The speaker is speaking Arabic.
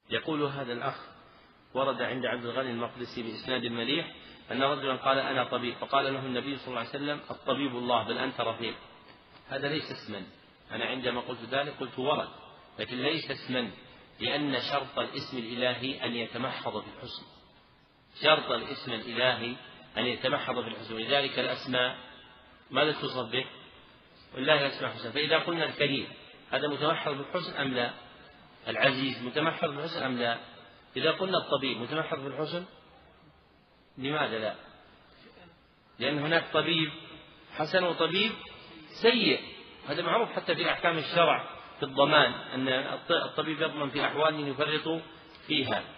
يقول هذا الأخ: ورد عند عبد الغني المقدسي بإسناد مليح أن رجلا قال: أنا طبيب، فقال له النبي صلى الله عليه وسلم: الطبيب الله، بل أنت رفيق. هذا ليس اسما. أنا عندما قلت ذلك قلت ورد، لكن ليس اسما، لأن شرط الاسم الإلهي أن يتمحض في الحسن. شرط الاسم الإلهي أن يتمحض في الحسن، ولذلك الأسماء ماذا توصف به؟ والله الأسماء حسن. فإذا قلنا الكريم هذا متمحض بالحسن أم لا؟ العزيز متمحض بالحسن أم لا؟ إذا قلنا الطبيب متمحض بالحسن، لماذا لا؟ لأن هناك طبيب حسن وطبيب سيء، هذا معروف حتى في أحكام الشرع في الضمان، أن الطبيب يضمن في أحوال يفرط فيها.